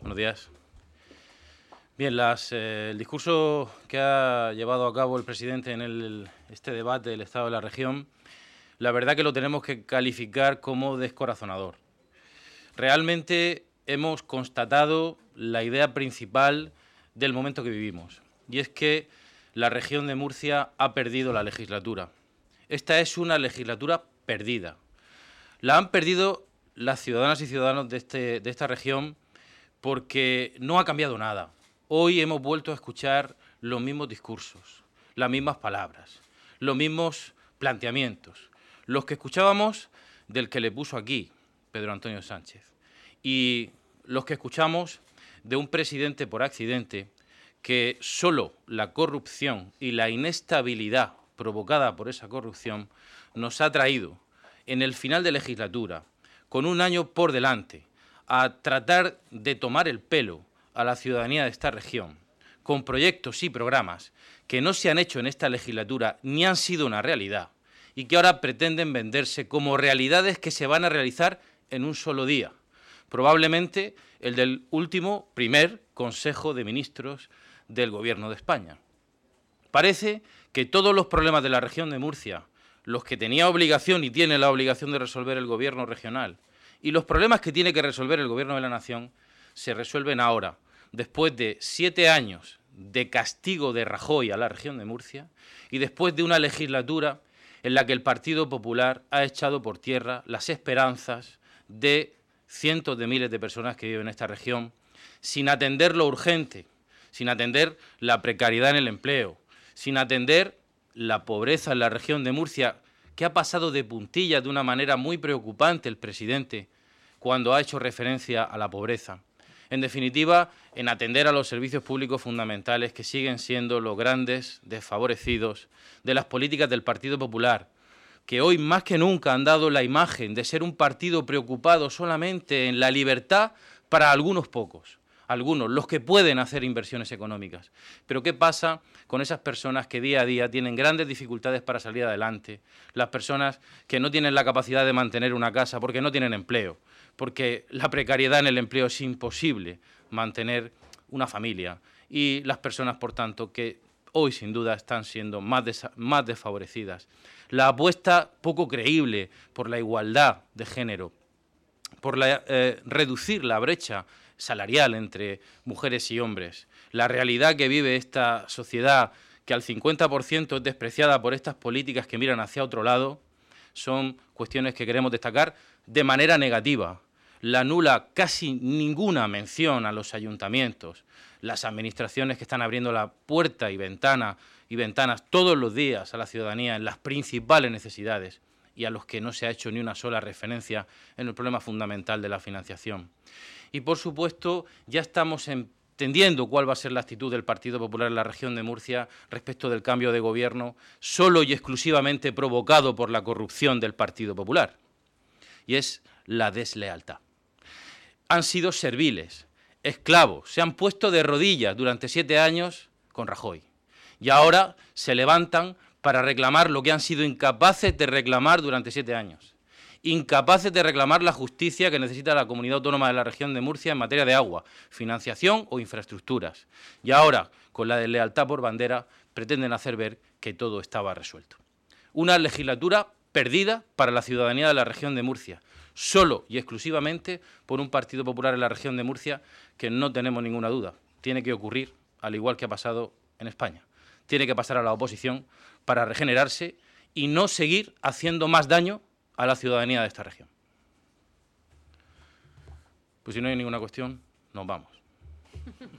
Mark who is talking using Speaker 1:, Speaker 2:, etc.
Speaker 1: Buenos días. Bien, el discurso que ha llevado a cabo el presidente en este debate del Estado de la región, la verdad que lo tenemos que calificar como descorazonador. Realmente hemos constatado la idea principal del momento que vivimos, y es que la región de Murcia ha perdido la legislatura. Esta es una legislatura perdida. La han perdido las ciudadanas y ciudadanos de esta región porque no ha cambiado nada. Hoy hemos vuelto a escuchar los mismos discursos, las mismas palabras, los mismos planteamientos, los que escuchábamos del que le puso aquí, Pedro Antonio Sánchez, y los que escuchamos de un presidente por accidente que solo la corrupción y la inestabilidad provocada por esa corrupción nos ha traído en el final de legislatura, con un año por delante, a tratar de tomar el pelo a la ciudadanía de esta región, con proyectos y programas que no se han hecho en esta legislatura ni han sido una realidad, y que ahora pretenden venderse como realidades que se van a realizar en un solo día, probablemente el del último primer Consejo de Ministros del Gobierno de España. Parece que todos los problemas de la región de Murcia, los que tenía obligación y tiene la obligación de resolver el Gobierno regional, y los problemas que tiene que resolver el Gobierno de la Nación, se resuelven ahora, después de 7 años de castigo de Rajoy a la región de Murcia y después de una legislatura en la que el Partido Popular ha echado por tierra las esperanzas de cientos de miles de personas que viven en esta región, sin atender lo urgente, sin atender la precariedad en el empleo, sin atender la pobreza en la región de Murcia, que ha pasado de puntillas de una manera muy preocupante el presidente cuando ha hecho referencia a la pobreza. En definitiva, en atender a los servicios públicos fundamentales que siguen siendo los grandes desfavorecidos de las políticas del Partido Popular, que hoy más que nunca han dado la imagen de ser un partido preocupado solamente en la libertad para algunos pocos, algunos, los que pueden hacer inversiones económicas. Pero ¿qué pasa con esas personas que día a día tienen grandes dificultades para salir adelante? Las personas que no tienen la capacidad de mantener una casa porque no tienen empleo, porque la precariedad en el empleo es imposible mantener una familia. Y las personas, por tanto, que hoy sin duda están siendo más desfavorecidas. La apuesta poco creíble por la igualdad de género, por reducir la brecha salarial entre mujeres y hombres, la realidad que vive esta sociedad, que al 50% es despreciada por estas políticas que miran hacia otro lado, son cuestiones que queremos destacar de manera negativa. La nula, casi ninguna mención a los ayuntamientos, las administraciones que están abriendo la puerta y ventanas todos los días a la ciudadanía en las principales necesidades, y a los que no se ha hecho ni una sola referencia en el problema fundamental de la financiación. Y, por supuesto, ya estamos entendiendo cuál va a ser la actitud del Partido Popular en la región de Murcia respecto del cambio de gobierno, solo y exclusivamente provocado por la corrupción del Partido Popular, y es la deslealtad. Han sido serviles, esclavos, se han puesto de rodillas durante 7 años con Rajoy, y ahora se levantan para reclamar lo que han sido incapaces de reclamar durante 7 años. Incapaces de reclamar la justicia que necesita la comunidad autónoma de la región de Murcia en materia de agua, financiación o infraestructuras. Y ahora, con la deslealtad por bandera, pretenden hacer ver que todo estaba resuelto. Una legislatura perdida para la ciudadanía de la región de Murcia, solo y exclusivamente por un Partido Popular en la región de Murcia que no tenemos ninguna duda. Tiene que ocurrir, al igual que ha pasado en España. Tiene que pasar a la oposición para regenerarse y no seguir haciendo más daño a la ciudadanía de esta región. Pues si no hay ninguna cuestión, nos vamos.